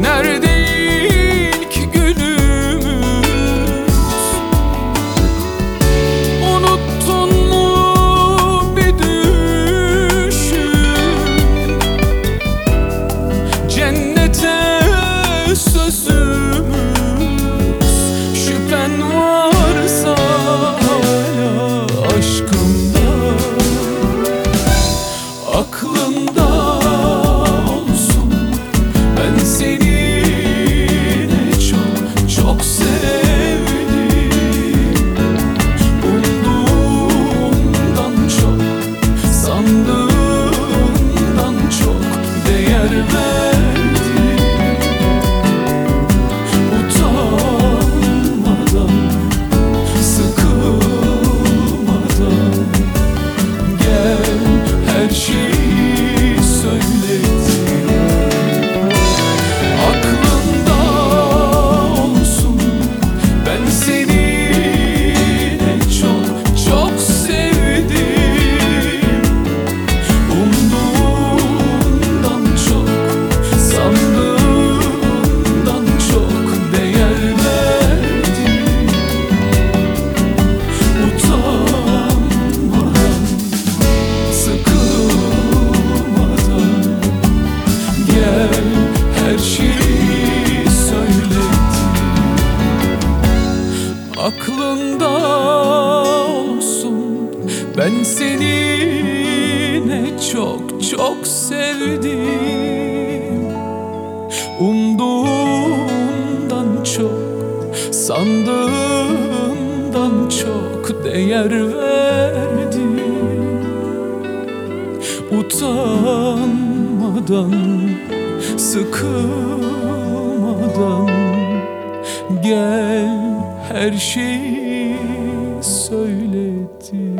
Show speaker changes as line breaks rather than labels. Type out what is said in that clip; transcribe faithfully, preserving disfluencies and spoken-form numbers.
Nerede ilk günümüz? Unuttun mu bir düşün? Cennete sözümüz. Şüphen varsa hala aşkımda, aklında olsun. Ben seni ne çok çok sevdim. Umduğumdan çok, sandığımdan çok değer verdim. Utanmadan, sıkılmadan gel, her şeyi söyledim. Aklında olsun, ben seni ne çok çok sevdim. Umduğumdan çok, sandığımdan çok değer verdim. Utanmadan, sıkılmadan gel, her şeyi söyledim. Aklında olsun, ben seni ne çok çok sevdim. Umduğumdan çok, sandığımdan çok değer verdim. Utanmadan, sıkılmadan gel, her şeyi söyledim.